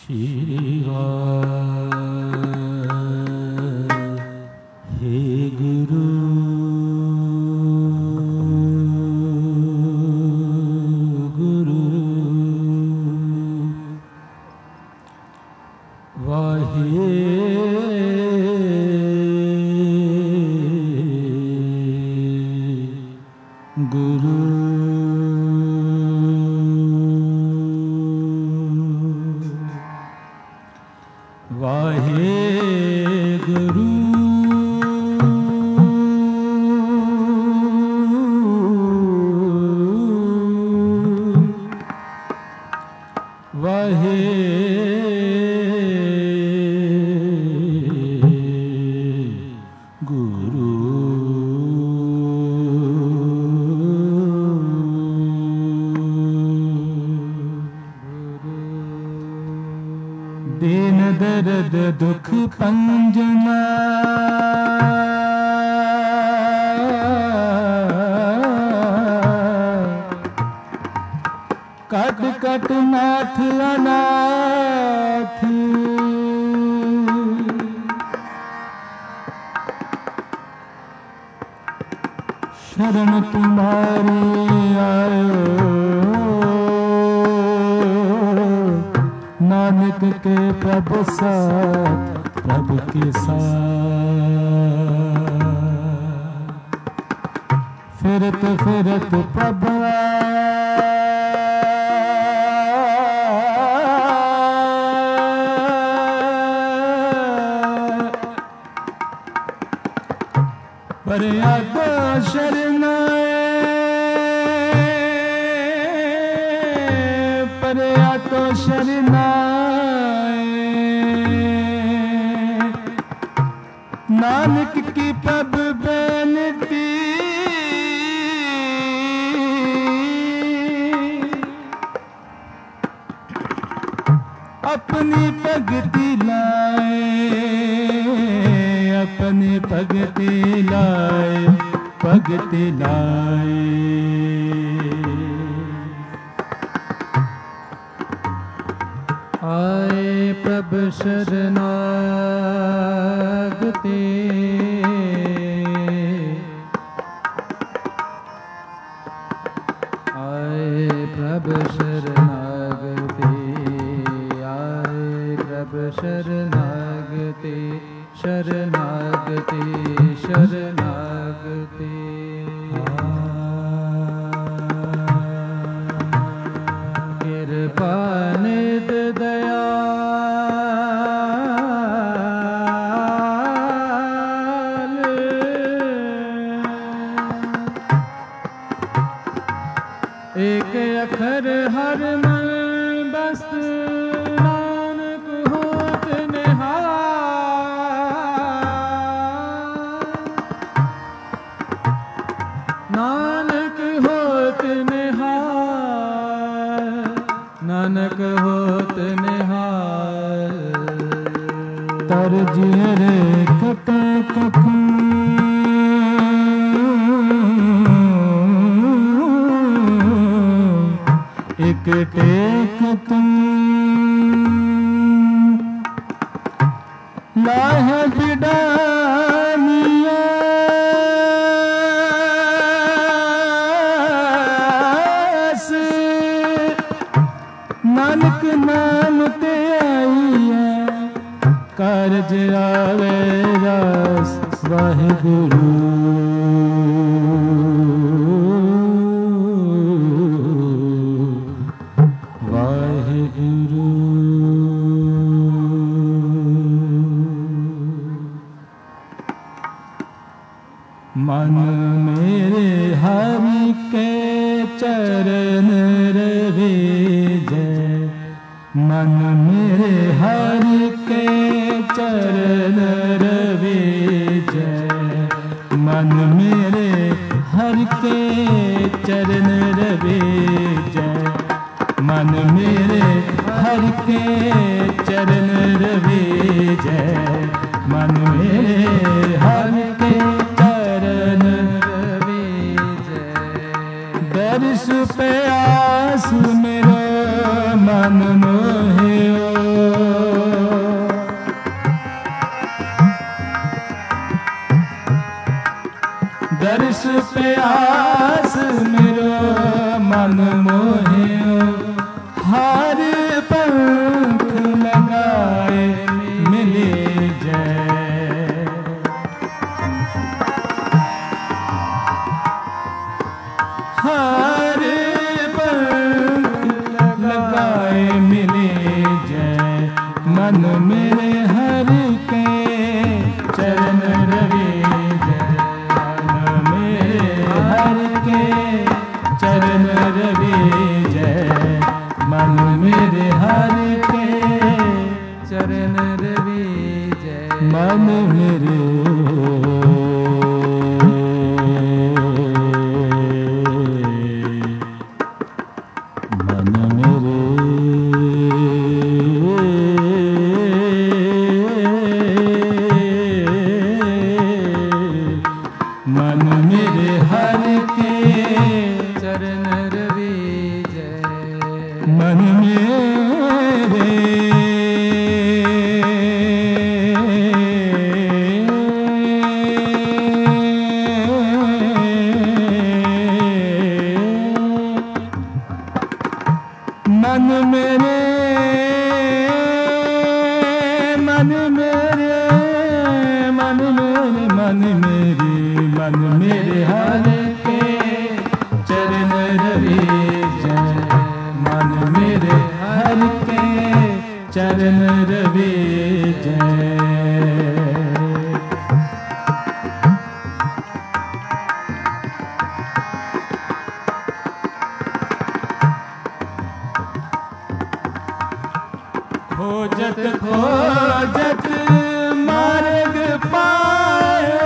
दर्द दुख पंजना cut cut नाथ अनाथ शरण तुम्हारी आयो नानक के प्रभु साथ प्रभु के साथ फिरत फिरत प्रभु पर यादो शरणाए पर यादो शरणाए नानक की प्रभु बेनती अपनी भगति लाए अपनी भगति लाए भगति लाए आए प्रभु शरणागति आए प्रभु शरणागति आए प्रभु शरणागति शरणागति शरणागति कृपा निध दयाल एक अखर हर मन बस नानक होत निहाल नानक होत निहाल नानक होत निहाल तर जियरे कत कख एक टेक तुम लाह बिडानिया नानक नाम ते आईया कारज आवे रास वाहिगुरु वाहिगुरु मन मेरे हरि के चरण रवे जय मन मेरे हरि के चरण रवे जय मन मेरे हरि के चरण रवे जय मन मेरे हरि के चरण रवे जय मन मेरे हरि के चरण रवे जय दर्श प्यास मेरो मन मोहियो दर्श प्यास मेरो मन मोहियो, हर पंख लगाए मिले जय। हर पंख लगाए मिले जय, मन मेरे हर के चरण रवि जय। मन मेरे हर के चरण रवि जय, मन मेरे हर के चरण रवि जय। मन मेरे मन मेरे हर के चरण रवि जय। मन मेरे मन मेरे मन मेरे मन मेरे मन मेरे मन मेरे हर के चरण रवि जय। मन मेरे हर के चरण रवि जय। खोजत खोजत मार्ग पायो,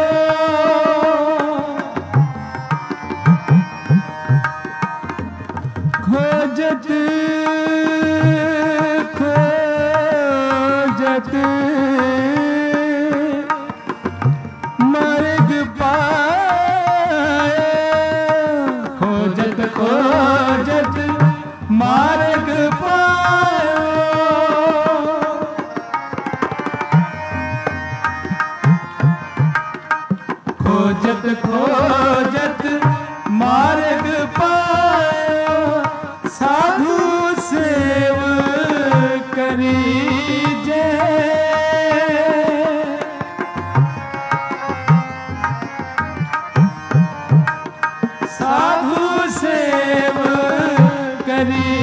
खोजत खोजत मार्ग पायो, खोजत खोजत मार्ग पायो। खोजत खोजत मार्ग पायो, साधु सेव करी जय। साधु सेव करी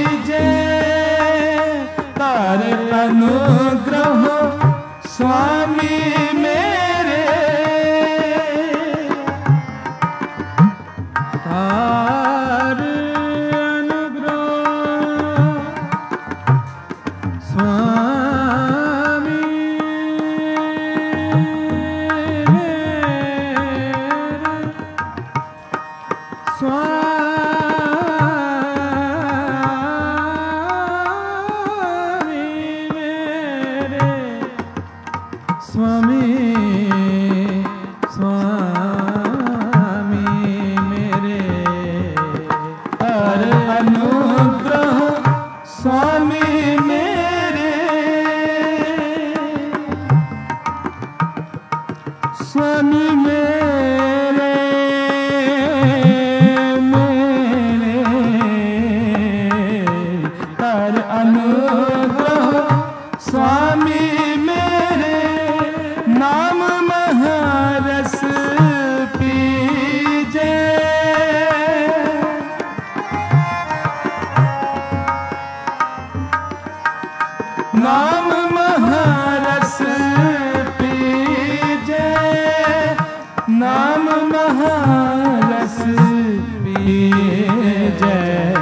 जय। तार अनुग्रह स्वामी मेरे, तार अनुग्रह स्वामी मेरे, स्वामी मेरे, स्वामी स्वामी मेरे। तार अनुग्रह स्वामी मेरे, स्वामी मेरे मेरे। तार अनुग्रह स्वामी मेरे, नाम महारस पीजे। नाम महारस पीजे, नाम महारस पीजे।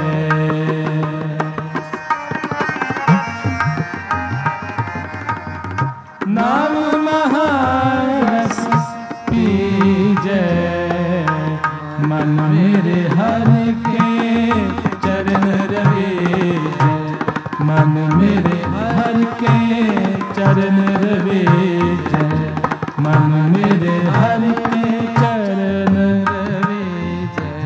नाम महारस पीजे, मन मेरे हर के चरण रवि जय। मन मेरे हर के चरण रवि जय। मन मेरे हर के चरण रवि जय।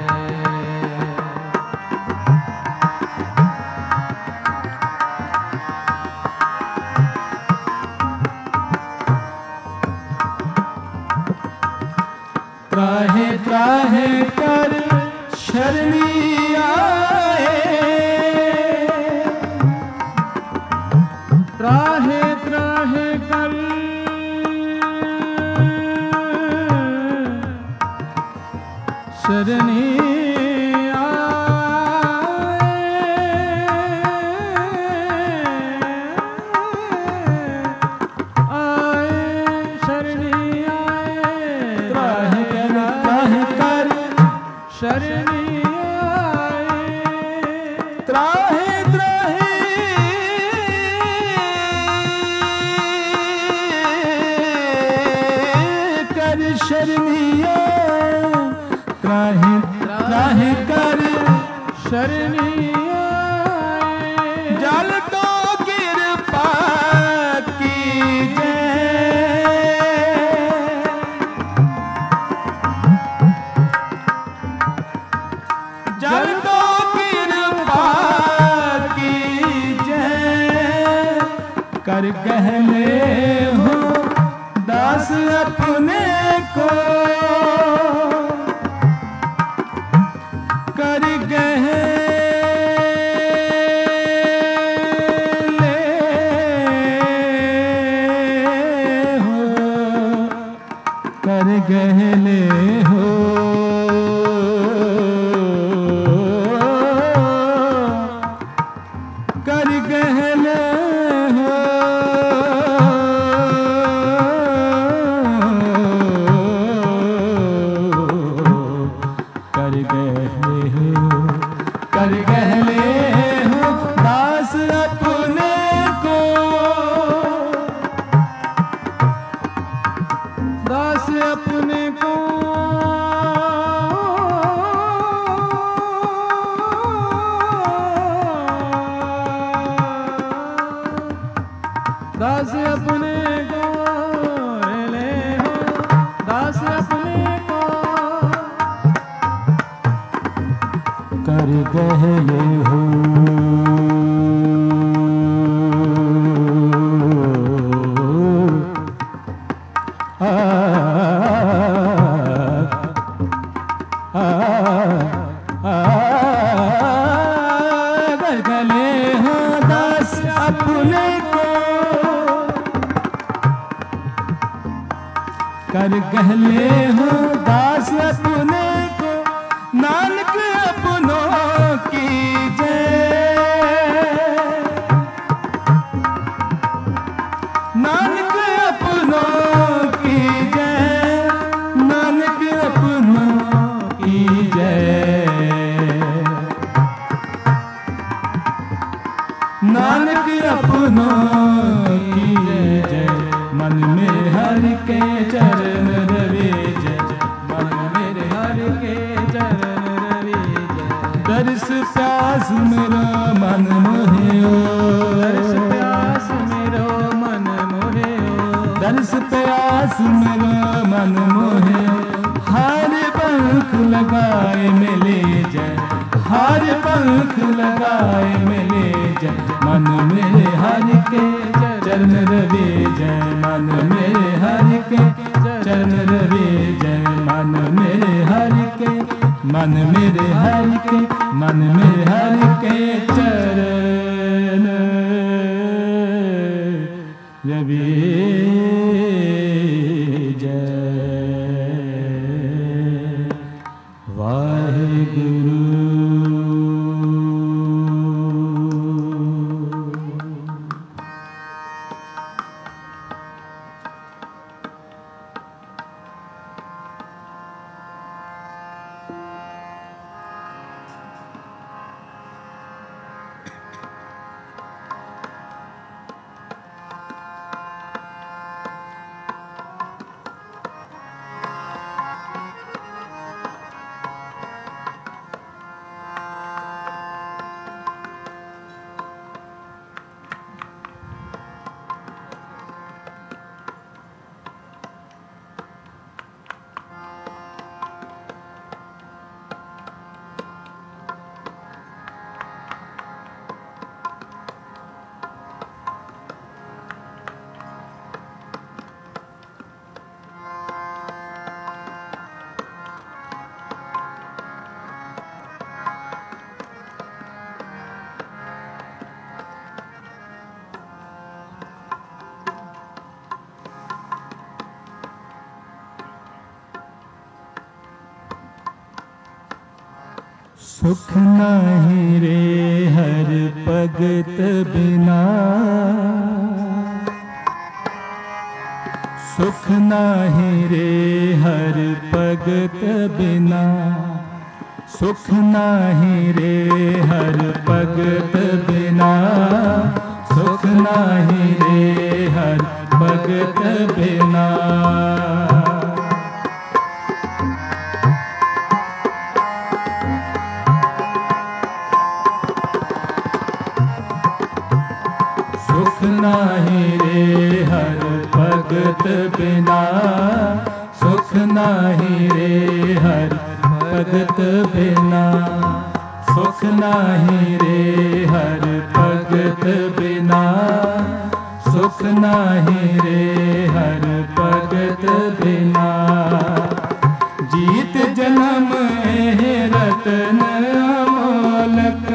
त्राहे त्राहे कर शरणी आए, त्राहे त्राहे कर शरणी शरणी आए, त्राहे त्राहे कर शरणी आए, त्राहे त्राहे कर शरणी आए। जल तो कृपा कीजिए, जल तो कृपा कीजिए, कर कहले हो दास अपने को, कर कहले हो, कर कहले हो, कर गहले हो, कर गहले हो, कर गहले हो दास अपने को, दास अपने को, दास अपने को ले हो, दास अपने को, कर गहले हो, कर गहले हो दास अपने को, कर गहले हो दास अपने को, नानक अपनों की जय, नानक अपनों की जय, नानक अपनों की जय, नानक अपनों की जय। मन में हरि के चरण रवि जय, मन मेरे हरि के चरण रवि जय। दर्श प्यास मेरो मन मोहियो, दर्श प्यास मेरो मन मोहियो, दर्श प्यास मेरो मन मोहियो। हर पंख लगाए मिले जय, हर पंख लगाए मिले जय। मन मेरे हरि के चरण रवि जय, मन मेरे हरि के चरण रवि जय, मन मेरे हरि के, मन मेरे हरि के, मन मेरे हरि के चरण रवि जय। वाहिगुरु। सुख नहीं रे हर भगत बिना, सुख नहीं रे हर भगत बिना, सुख नहीं रे हर भगत बिना, सुख नहीं रे हर भगत बिना। सुख नहीं रे हर भगत बिना, सुख नहीं रे हर भगत बिना, सुख नहीं रे हर भगत बिना, सुख नहीं रे हर भगत बिना। जीत जन्म है रतन अमोलक,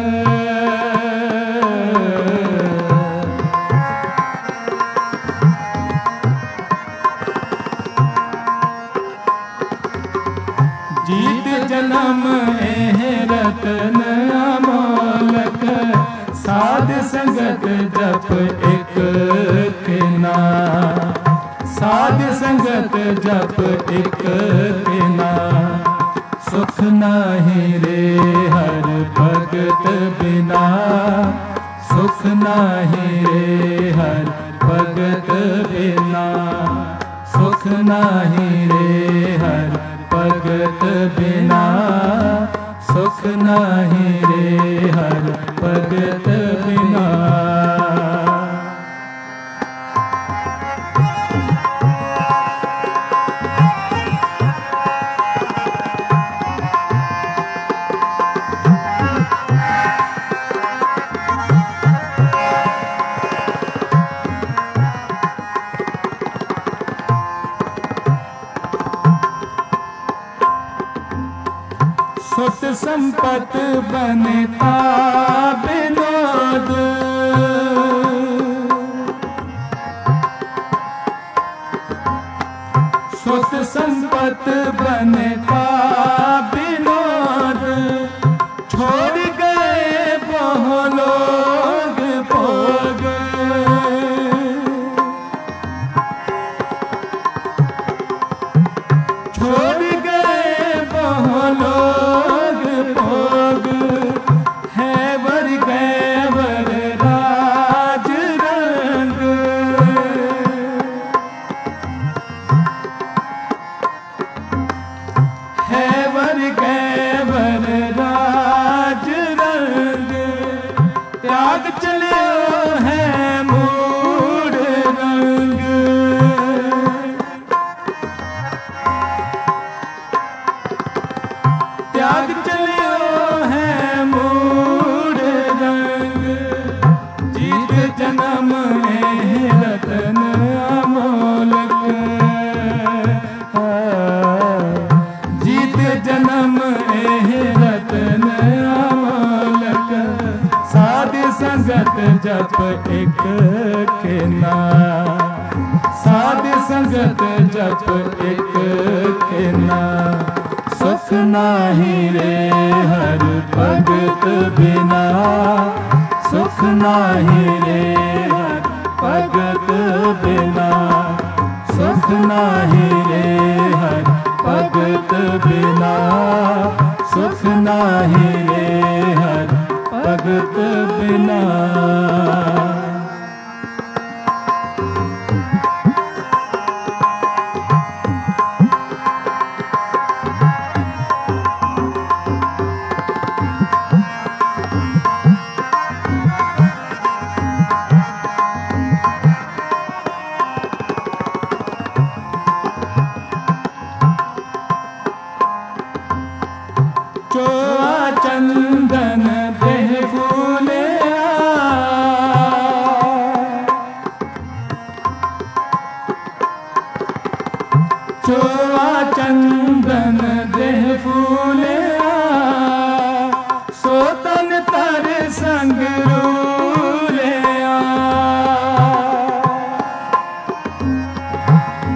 जीत जन्म है रतन अमोलक, साध संगत जप एक के ना, साध संगत जप एक के ना। सुख नहीं रे हर भगत बिना, सुख नहीं रे हर भगत बिना, सुख नहीं रे हर भगत बिना, सुख नहीं रे हर भगत बिना। सुत संपत बनता विनोद, सुत संपत बनता विनोद, छोड़ गए बहु लोग भोग, छोड़ गए बहु लोग भोग, है वर गए वर राज रंग, है वर गए वर राज रंग, त्याग चले है मूड रंग, त्याग चलियो है मूड रंग। जीत जन्म है रतन अमोलक, जीत जन्म है रतन अमोलक, साध संगत जप एक के ना, साध संगत जप एक के ना। सुख नहीं रे हर भगत बिना, सुख नहीं रे हर भगत बिना, सुख नहीं रे हर भगत बिना, सुख नहीं रे हर भगत बिना। चोआ चंदन देह फूले, चोआ चंदन देह फूले, सोतन तर संग रूले,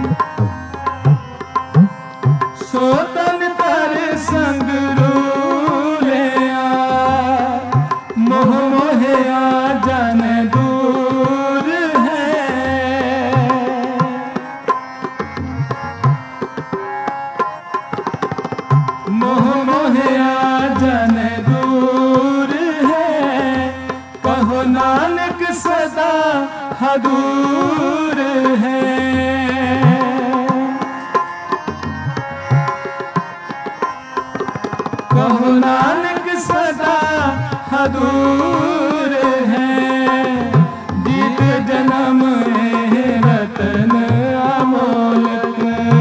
सोतन तर संग रूले, आ जाने दूर है, कहो नानक सदा हजूर है। कहो नानक सदा हजूर है, जीत जन्म रतन अमोलक,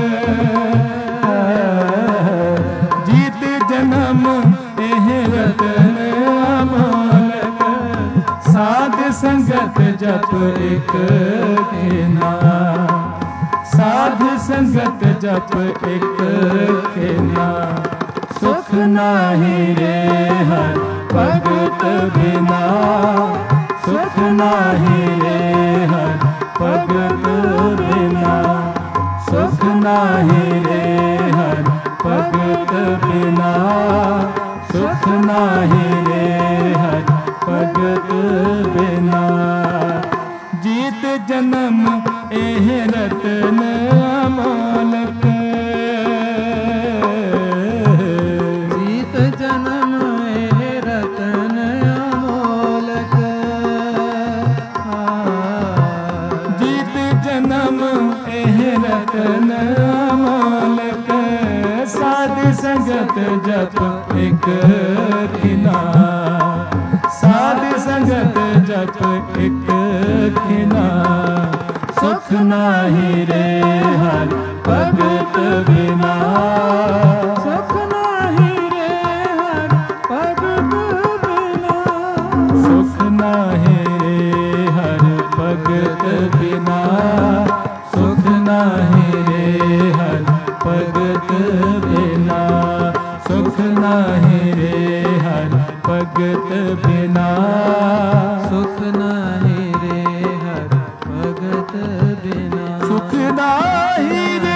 जीत जन्म रतन अमोलक, साध संगत जप एक केना, साध संगत जप एक केना, सुख नाही रे हर भगत बिना, सुख नाही रे हर भगत बिना, सुख नाही रे हर भगत बिना, सुख नाही रे हर भगत बिना। जीत जन्म एह रतन अमोलक, जीत जन्म एह रतन अमोलक, जीत जन्म एह रतन अमोलक, साध संगत जप एक खिना, साध संगत जप एक खिना, सुख नाही रे हर भगत बिना, सुख नाही रे हर भगत बिना, सुख नाही रे हर भगत बिना, सुख नाही रे हर भगत बिना, सुख नाही रे हर भगत बिना, सुख नाही रे हर भगत बिना, सुख नाही रे,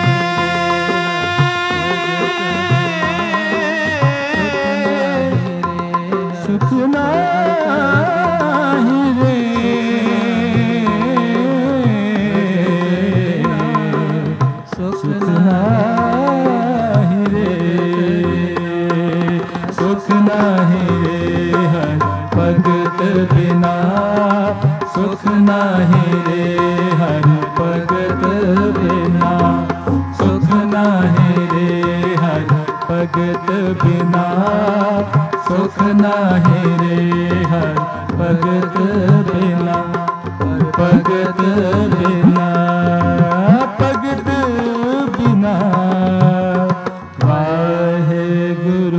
सुख नाही रे, सुख नाही रे, सुख नाही रे हर भगत बिना, सुख नाही रे हर भगत बिना, सुख नाही रे हर भगत बिना, सुख नाही रे हर भगत बिना, भगत बिना, भगत बिना, वाहे गुरु।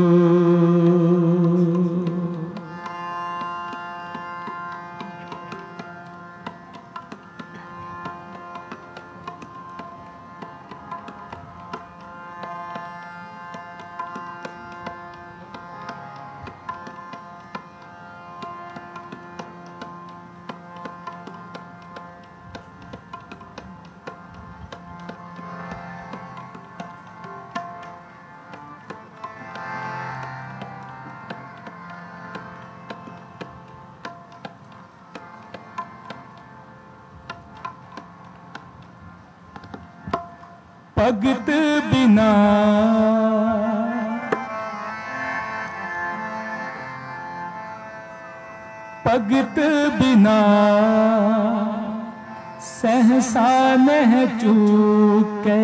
भगत बिना, भगत बिना, सहसा नह चूके,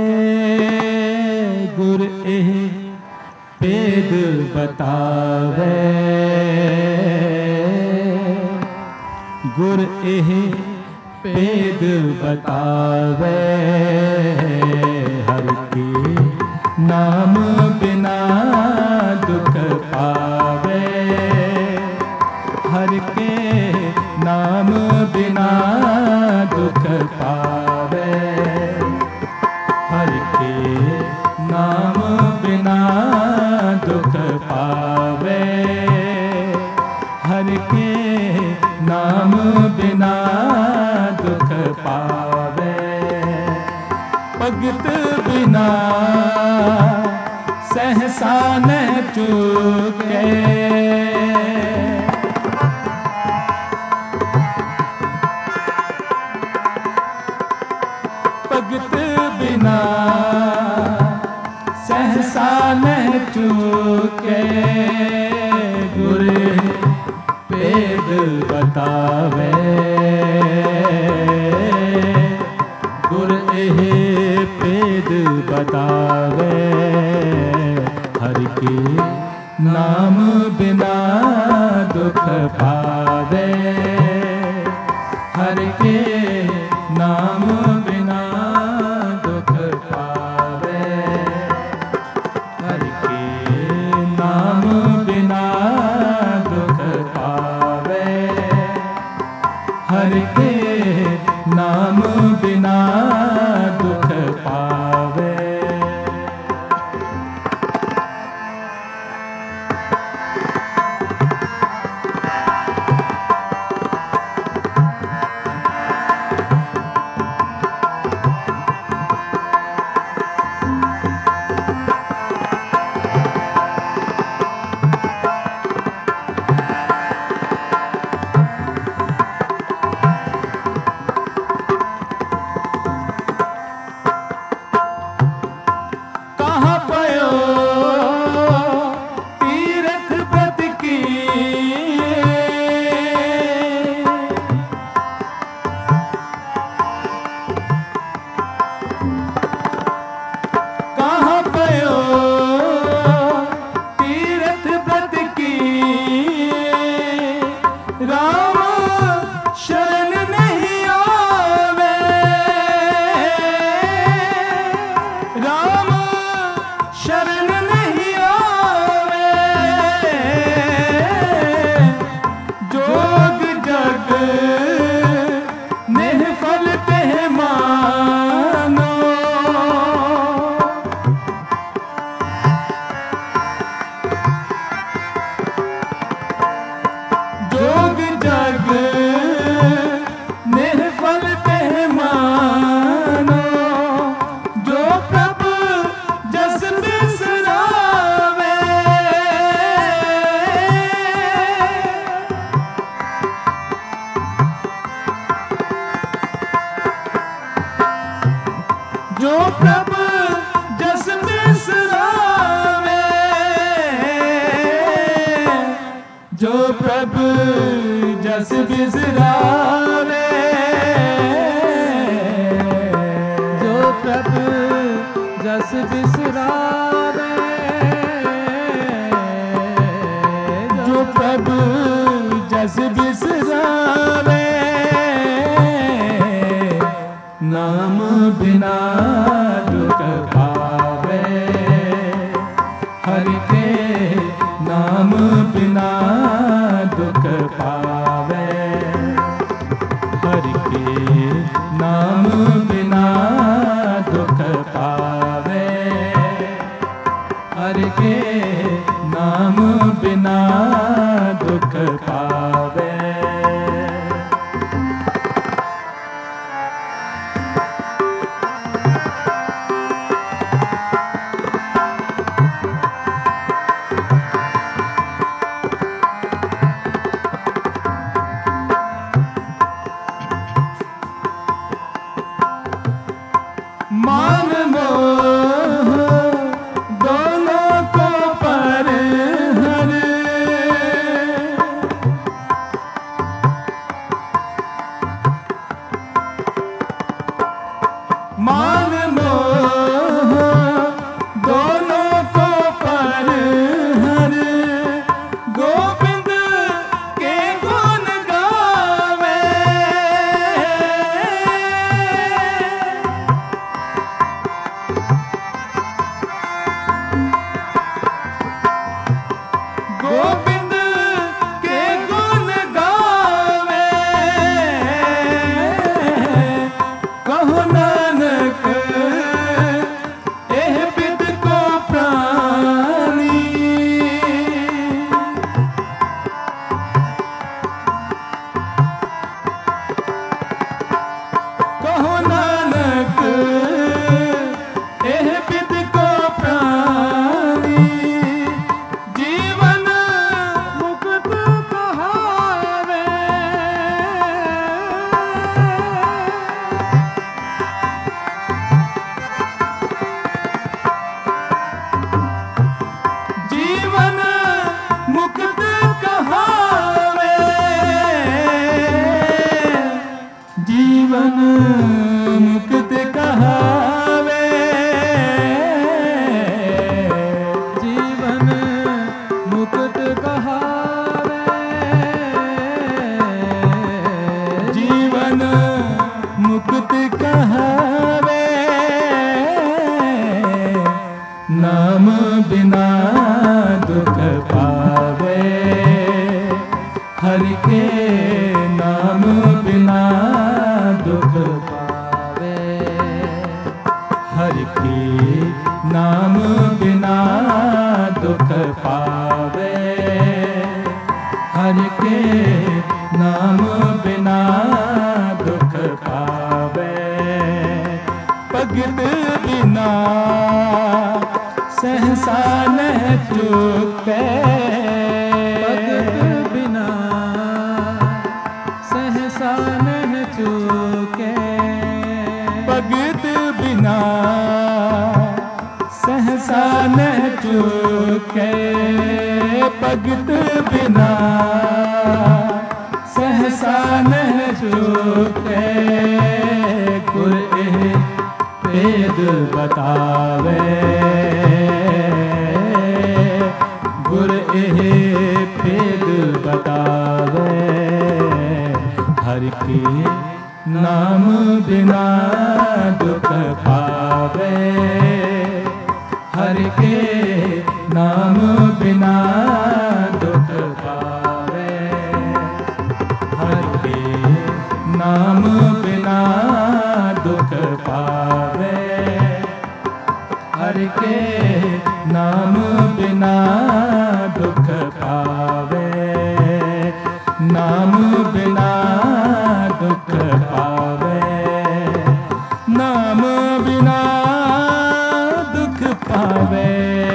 गुर एह भेद बतावे, गुर एह भेद बतावे, हर के नाम बिना दुख पावे, हर के नाम बिना दुख पावे, हर के नाम बिना दुख पावे, हर के नाम बिना दुख पावे, भगत बिना सहसा न चूके, भगत बिना सहसा न चूके गुर पेद बतावे गुर एह पेद बतावे हर के नाम बिना दुख पावे हर के नाम बिना दुख पावे हर के नाम बिना दुख पावे हर के नाम बिना दुख पावे। जो प्रभु जस बिसरावे जो प्रभु जस बिसरावे जो प्रभु जस बिसरावे जो प्रभु जस बिसरावे नाम बिना दुख पावे हरि के नाम बिना दुख पावे हरि के नाम बिना दुख पावे हरि के नाम बिना दुख पावे। मान मोह दोनों को पर हर मुक्त कहावे, जीवन मुक्त कहावे, जीवन मुक्त कहावे, नाम बिना दुख पावे, हरि के नाम बिना दुख पावे, हरि के नाम बिना दुख पावे, हरि के नाम बिना दुख पावे, भगत बिना सहसा न चूके, भगत बिना सहसा न चूके, भगत बिना सहसा न चूके, भगत बिना सहसा न चूके, गुर भेद बतावे, गुर भेद बतावे, हरि के नाम बिना दुख पावे, हरि के नाम बिना दुख पावे, हरि के नाम बिना दुख पावे, हरि के नाम बिना दुख पावे, नाम बिना दुख पावे, नाम बिना दुख पावे,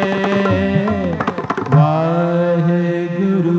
वाहेगुरु।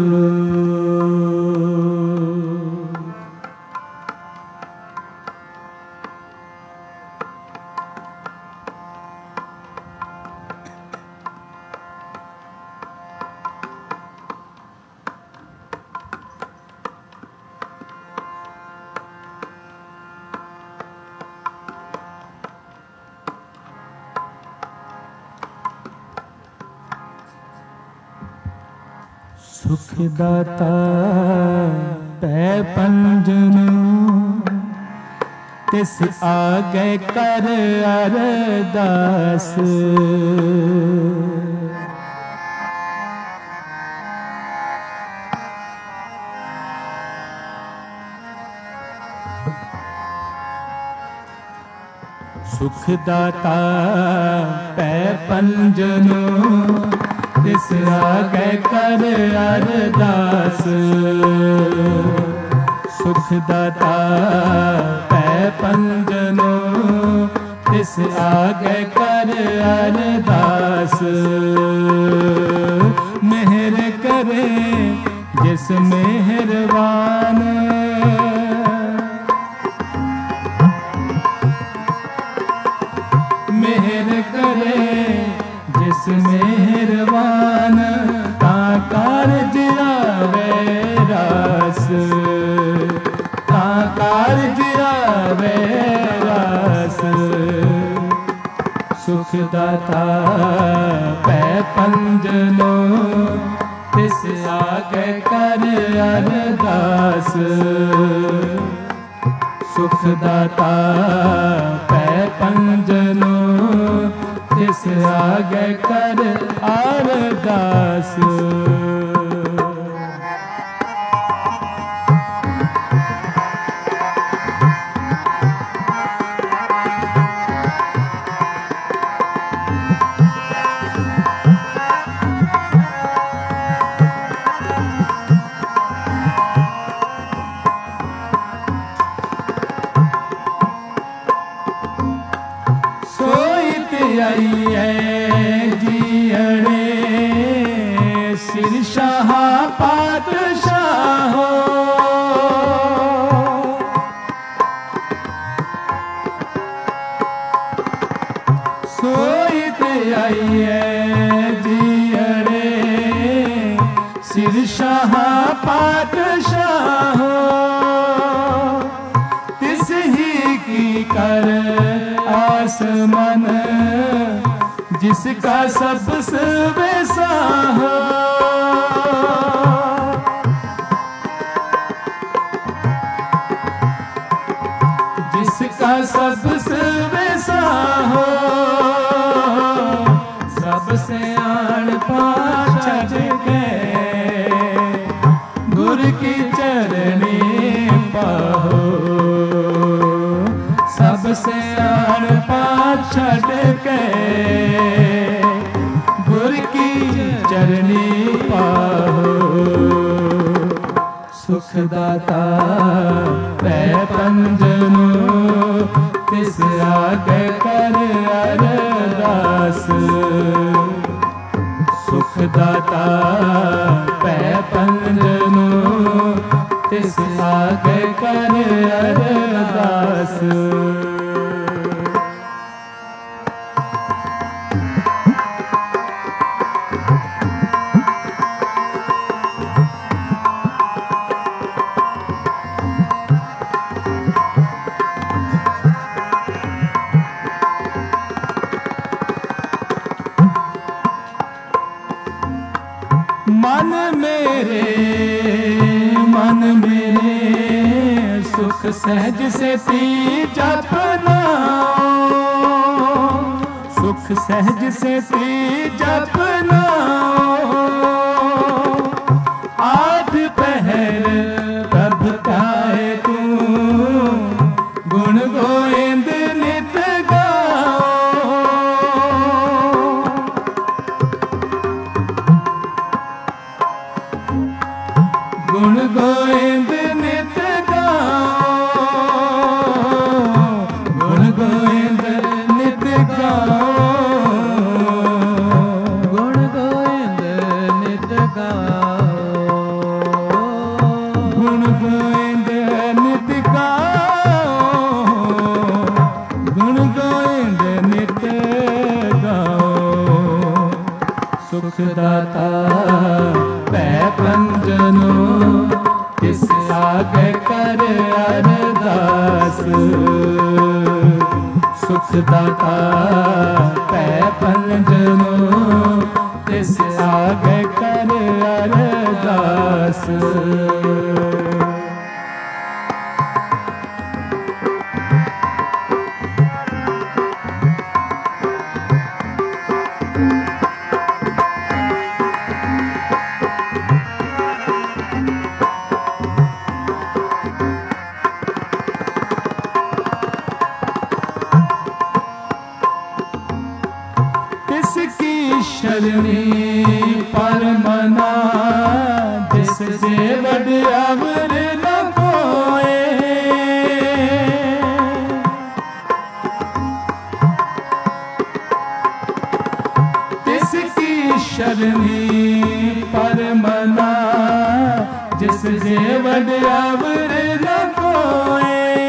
सुखदाता पै पंजन, तिस आगे कर अरदास, सुखदाता पै पंजन, तिस आगे कर अरदास, सुखदाता पै पंजनो, तिस आगे कर अरदास, मेहर करे जिस मेहरबान, मेहर करे जिस मेहरबान, ताकार जिरावे रास, ताकार जिरावे रास, सुखदाता पै पंजनो, तिस आगे कर अरदास, सुखदाता पै पंजनो, तिस आगे कर अरदास। आइए जियड़े जिसका सब वैसा हो, जिसका सब वैसा हो, सबसे आन पाछ गए गुर की चरणी पाहो, सबसे आन पाछ गए गुर की चरणी पाहो। सुखदाता पै पंजनो तिस आगे कर अरदास, सुखदाता पै पंजनो तिस आगे कर अरदास। मन मेरे सुख सहज से ती जपना, सुख सहज से ती जपना। आठ पहर प्रभ गाए तू गुण गोविंद नित गाओ, गुण गोविंद नित गाओ, गुण गोविंद नित गाओ, गुण गोविंद नित गाओ, गुण गोविंद नित गाओ, गुण गोविंद नित गाओ। सुखदाता पै पंजनो तिस आगे कर अरदास, सुखदाता पै पंजनो तिस आगे कर अरदास। शरणी परमना जिस जे बड़ अवर न कोए, तिसकी शरणी परमना जिस जे बड़ अवर न कोए।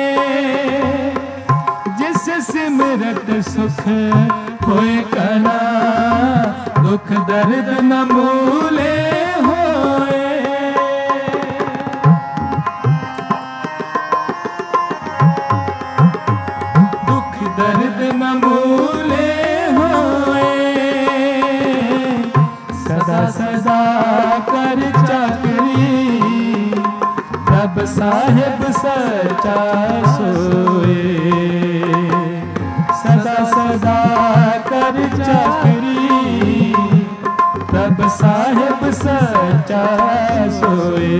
जिस सिमरत सुख होए कना दुख दर्द न मूले होए, दुख दर्द न मूले होए। सदा सदा कर चाकरी रब साहिब सच्चा सोए, सदा सदा कर चाकरी रब साहिब सच्चा सोए।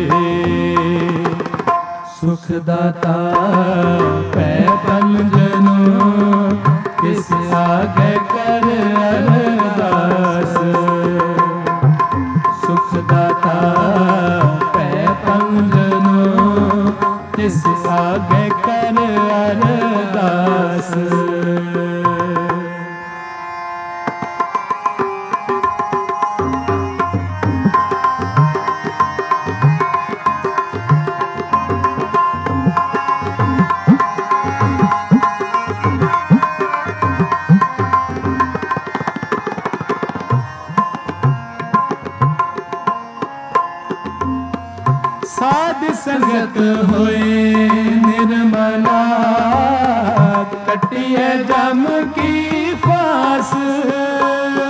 सुखदाता पै पंजनो तिस आगे कर अरदास, सुखदाता पै पंजनो तिस आगे कर अरदास। साध संगत होए निर्मला कटिए जम की फास,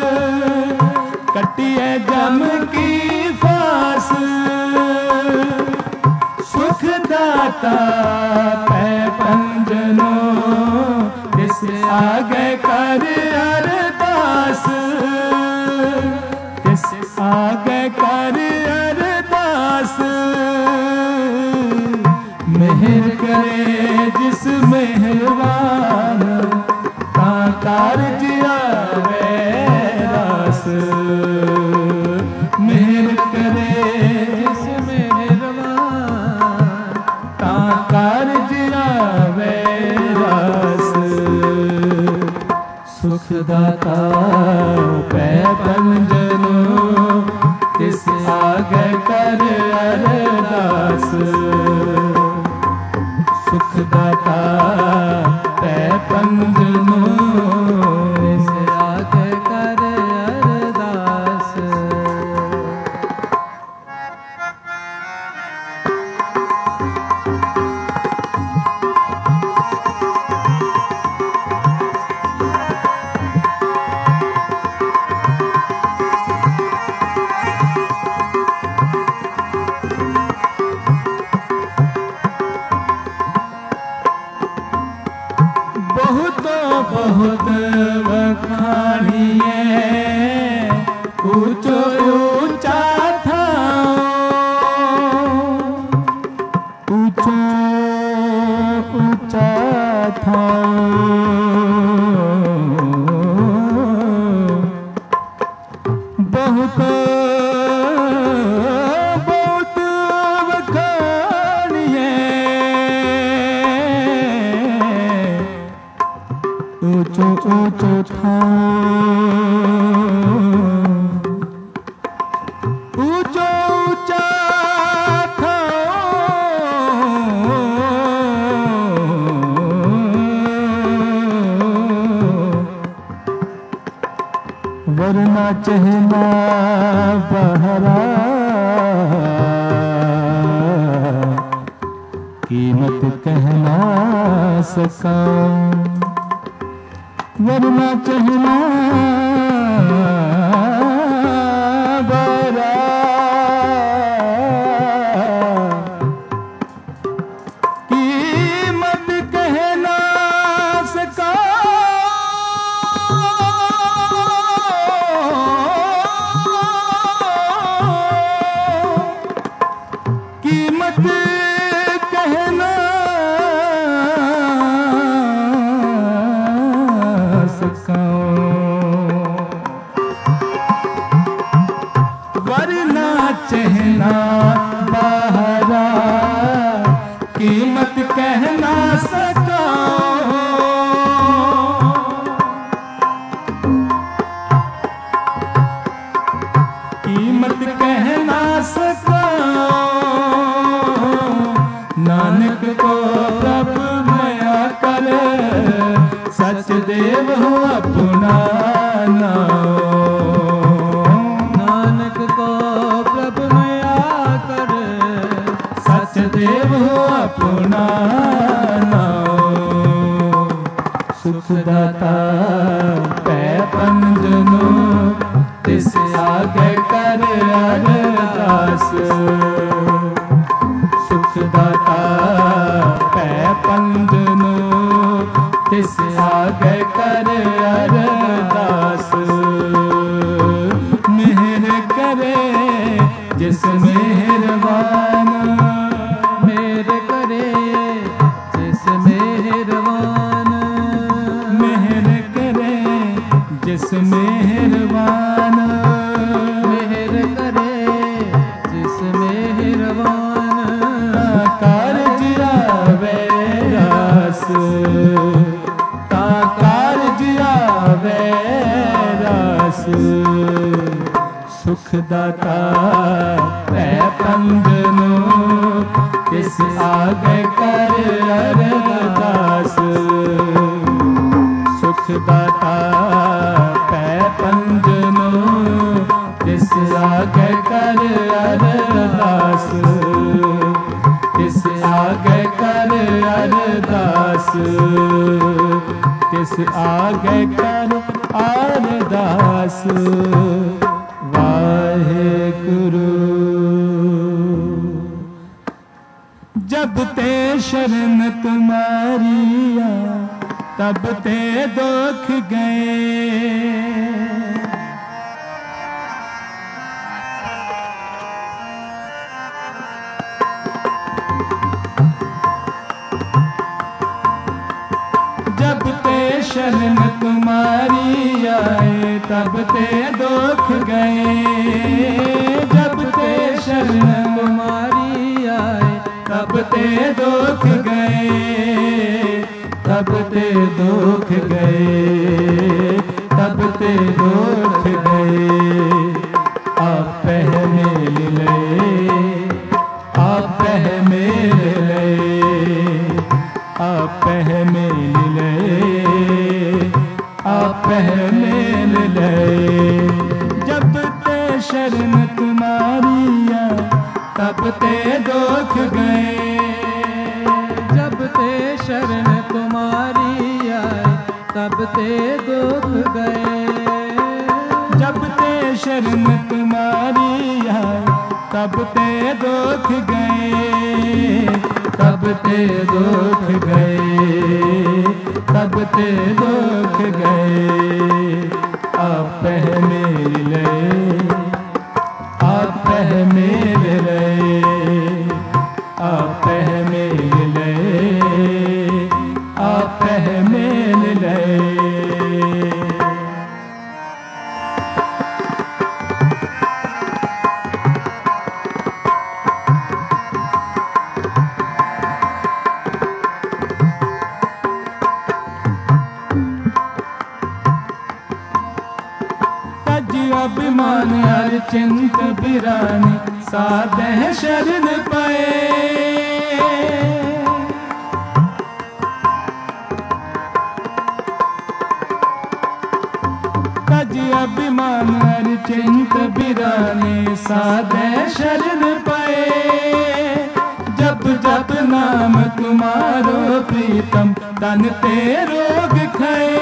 दाता पै पंजनो तिस आगे कर अरदास तिस आगे कर अरदास मेहर करे जिस मेहरबान ता कारज आवे रास मेहर करे जिस मेहरबान ता कारज आवे रास सुखदाता पै पंजनो तिस आगे कर अरदास सुखदाता पै पंजनो तिस आगे कर अरदास बहुत वखाणिए ऊंचो ऊंचा था ऊंचो ऊंचा था बहुत बहुत वखाणिए ऊंचो ऊंचो था ऊंचो ऊंचा था वरना चहना बहरा कीमत कहना सका वरना चहना बरा कीमत कहना सका कीमत कहना वरना चहना बहरा कीमत कहना सका कीमत कहना सका नानक को प्रभु मया कर सच देव हो अपना नानक को प्रभु मया कर सच देव हो अपना सुखदाता पै पंजनो तिस आगे कर अरदास सुखदाता पै पंजनो तिस आगे कर अरदास मेहर करे जिस मेहरबान मेहर करे जिस मेहरबान मेहर करे जिस मेहरबान मेहर करे जिस मेहरबान कारज आवे रास ता कारज आवे रास सुखदाता पै पंजनो तिस आगे कर अरदास सुखदाता पै पंजनो तिस आगे कर अरदास तिस आगे कर अरदास तिस आगे कर अरदास वाहेगुरु जब ते तब ते दुख गए। जब ते शरण तुम्हारी आए तब ते दुख गए। जब ते शरण तुम्हारी आए तब ते दुख गए। तब ते दुख गए। तब ते दुख गए। आप मेल लए। आप मेल लए। आप मेल लए। आप मेल लए। जब ते शरण तुम्हारी आए तब ते दुख गए। जब ते शरण तुम्हारी आए तब ते दुख गए। जब ते शरण तुम्हारी आए तब ते दुख गए। तब ते दुख गए। तब ते दुख गए। आप मेल लए। आप मेल लए। आप मेल लए। आप मेल लए। अभिमान हर चिंत बिरानी साधे शरण पाए। तज अभिमान हर चिंत बिरानी साधे शरण पाए। जब जब नाम तुम्हारो प्रीतम तन ते रोग खाए।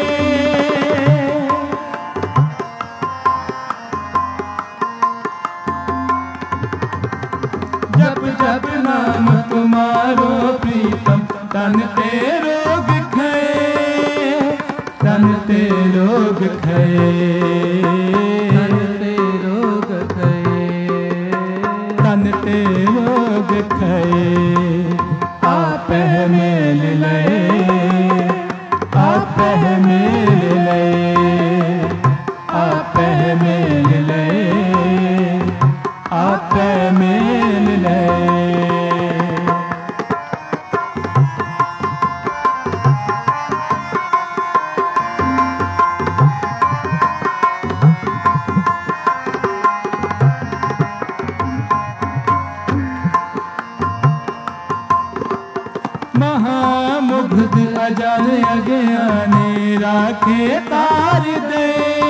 जब नाम तुम्हारो प्रीतम तन ते रोग खाए। तन ते रोग खाए। तन ते रोग खाए। तन ते रोग खाए। आप मेल लए। आप मेल लए। आप मेल लए। आप मेल लए। महामुग्ध अजान अज्ञानी राखे तार दे।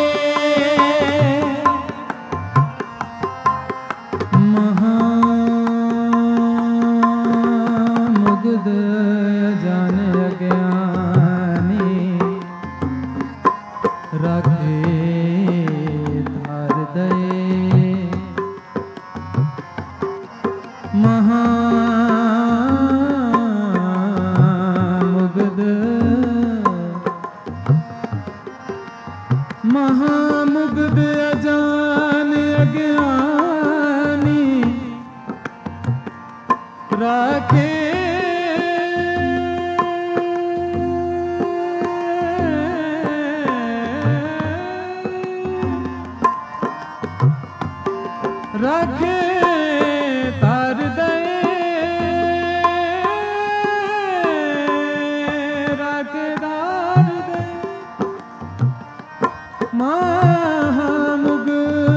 महामुग्ध अजान अज्ञानी राखे तार दे। महामुग्ध अजान अज्ञानी राखे राखे तार दे। राखे तार दे। महामुग्ध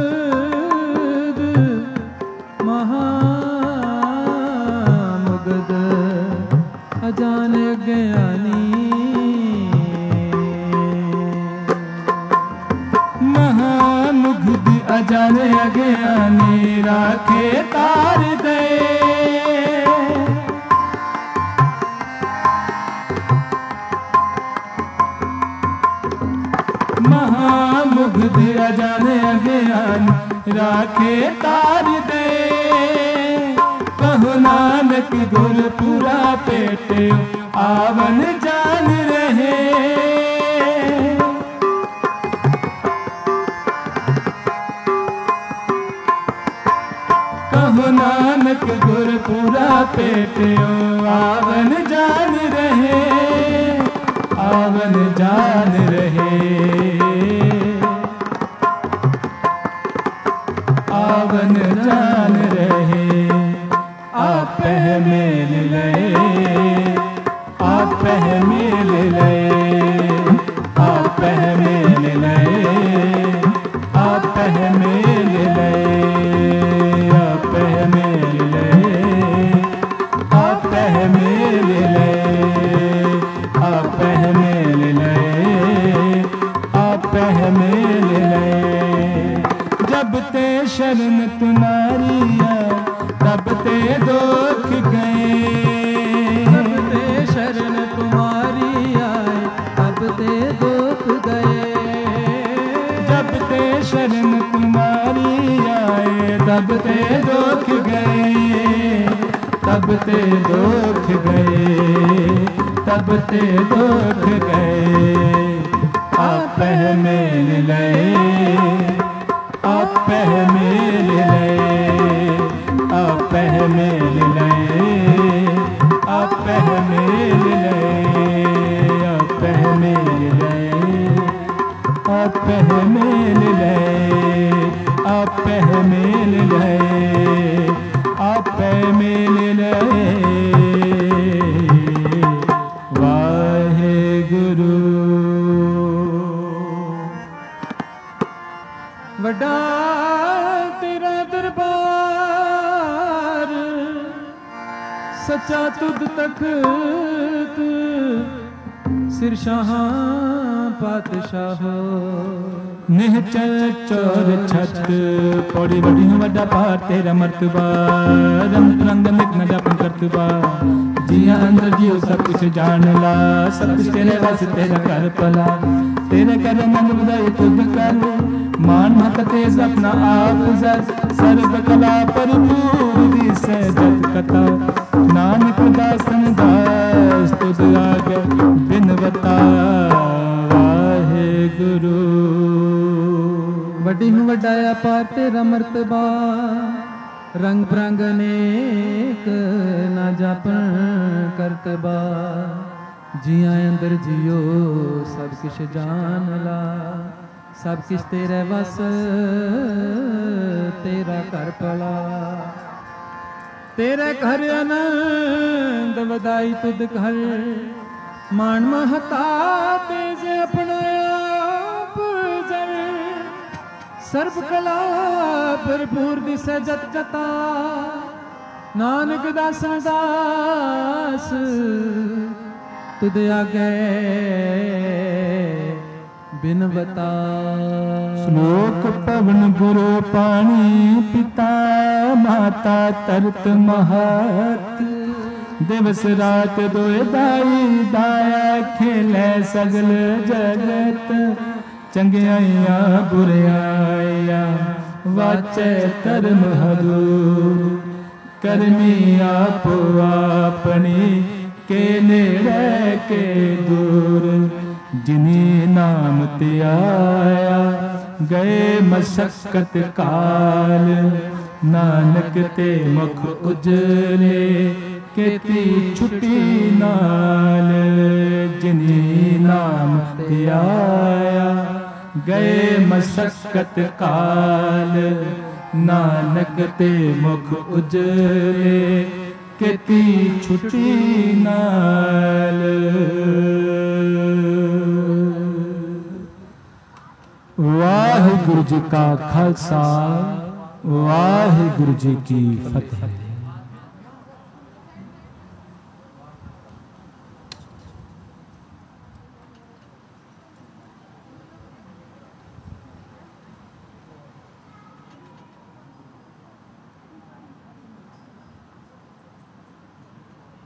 महामुग्ध अजान ज्ञानी। महामुग्ध अजान अज्ञानी राखे तार दे। महामुग्ध अजान अज्ञानी राखे तार दे। कहो नानक नानक गुरपुरा पेटियो आवन जान रहे। कहो नानक गुरपुरा पेटियो आवन जान रहे, आवन जान रहे, आवन जान रहे। आप मेल लए, आप मेल लए, आप मेल लए, आप मेल लए, आप मेल लए, आप मेल लए, आप मेल लए, आप मेल लए। जब ते शरण तुम्हारी तब ते दुख गए, जब ते शरण तुम्हारी आए तब ते दुख गए, जब ते शरण तुम्हारी आए तब ते दुख गए, तब ते दुख गए, तब ते दुख गए। आप मेल लए, आप मेल लए, आप मेल लए, आप मेल लए, आप मेल लए, आप मेल लए, आप मेल लए, आप मेल लए। वाहेगुरु। वड्डा तेरा दरबार सच्चा तुद तख्त सिरशाह पातशाह। निहचल चोर छत पौड़ी बड़ी हूँ वड्डा पार तेरा मर्तबा, रंग रंग लिखना जपन करतबा। जिया अंदर जियो सब कुछ जान ला, सब कुछ तेरे बस तेरा कर पला। तेरे कर मन बुदाई खुद कर, मान मत तेज अपना आप जर। सर्व कला भरपूर दी सहजत कथा, नानक दासन दास तुझ आगे बिनवता। वाहेगुरु। वड्डी हूँ वड्डाया पार तेरा मर्तबा, रंग बिरंग अनेक ना जापन करतबा। जिया अंदर जियो सब किश जान ला, सब किश तेरे वस तेरा कर पला। तेरे घर आनंद वदाई तुद घर, मान महता तेज अपना आप जर। सर्व कला भरपूर दी सहजत कथा, नानक दासन दास तुद आगे बिनवता। श्लोक पवन गुरु पानी पिता, माता तरत महत। दिवस रात दोए दाई दाया, खेले सगल जगत। चंगियाइया बुराइया वाचे धर्म हदूर। करमी आपो अपनी के नेड़े के दूर। जिन्हीं नाम ते आया गए मशक्कत काल। नानक ते मुख उजले केती छुट्टी नाल। जिन्हीं नाम ते आया गए मशक्कत काल। नानक ते मुख उजले केती छुट्टी नाल। वाहिगुरु जी का खालसा, वाहिगुरु जी की फतेह।